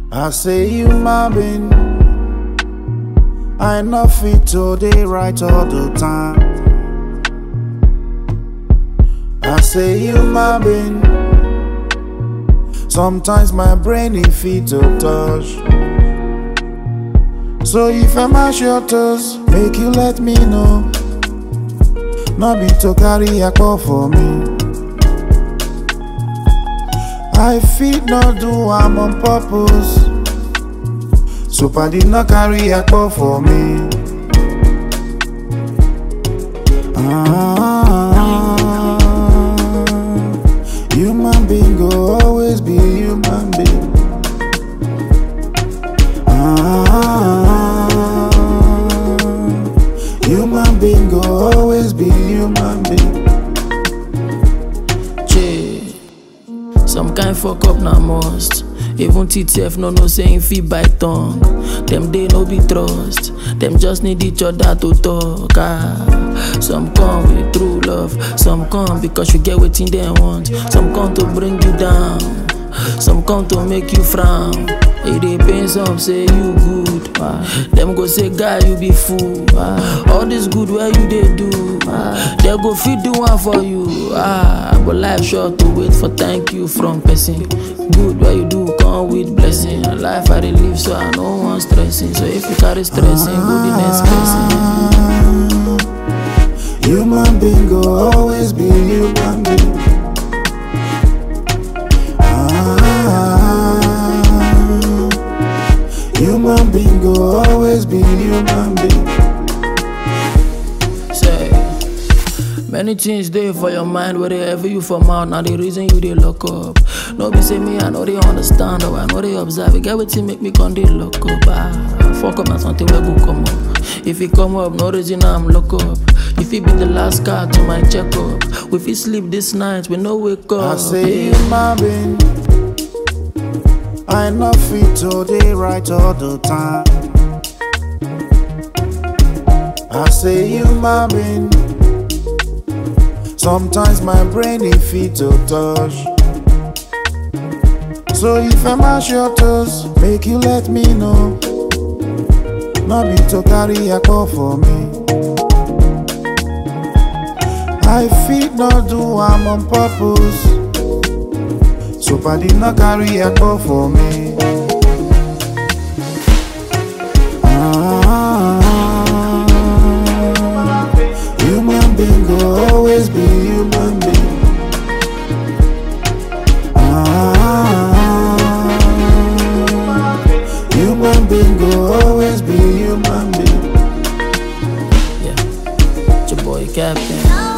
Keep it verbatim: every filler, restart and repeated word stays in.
I say human being, I not fit today right all the time. I say human being, sometimes my brain is fit to touch. So if I mash your toes, make you let me know. Not be to carry a call for me. I fit not do I'm on purpose. So I did not carry a call for me. Ah, human being go always be human being. Ah, human being go always be human being. Some kind fuck up na must. Even T T F no no saying fit bite tongue. Them they no be trust. Them just need each other to talk. Ah. Some come with true love. Some come because you get what they want. Some come to bring you down. Some come to make you frown. It dey pain some say you good. Ah. Them go say guy you be fool. Ah. All this good where you they do. Ah. They go fit do one for you. Ah. But life short to wait for thank you from person. Good where you do come with blessing. Life I dey live so I no want stressing. So if you carry stressing, go the next person. Human being go always be human being. Human being go always be human being. Say, many things there for your mind, wherever you from out. Now the reason you they lock up. No be say me, I know they understand, or I know they observe. It get what make me come they lock up. Ah, fuck up na something where go come up. If it come up, no reason I'm lock up. If it be the last car to my checkup, if you sleep this night, we no wake up. I say human being, I not fit today right all the time. I say human being, sometimes my brain is fit to touch. So if I mash your toes, make you let me know. Not be to carry a call for me. I fit not do I'm on purpose. So I did not carry a call for me. Ah, human being go always be human being. Ah, human being go always be human being. Yeah, it's your boy Captain.